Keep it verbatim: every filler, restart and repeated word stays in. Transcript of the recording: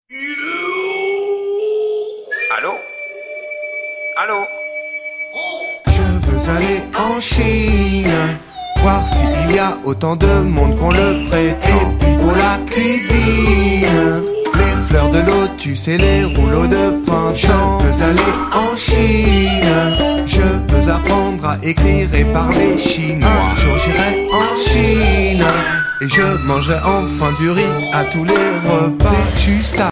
Allô? Allô? Je veux aller en Chine, voir s'il y a autant de monde qu'on le prétend. Et puis pour la cuisine, les fleurs de lotus et les rouleaux de printemps. Je veux aller en Chine, je veux apprendre à écrire et parler chinois. Un jour j'irai en Chine et je mangerai enfin du riz à tous les repas. C'est juste à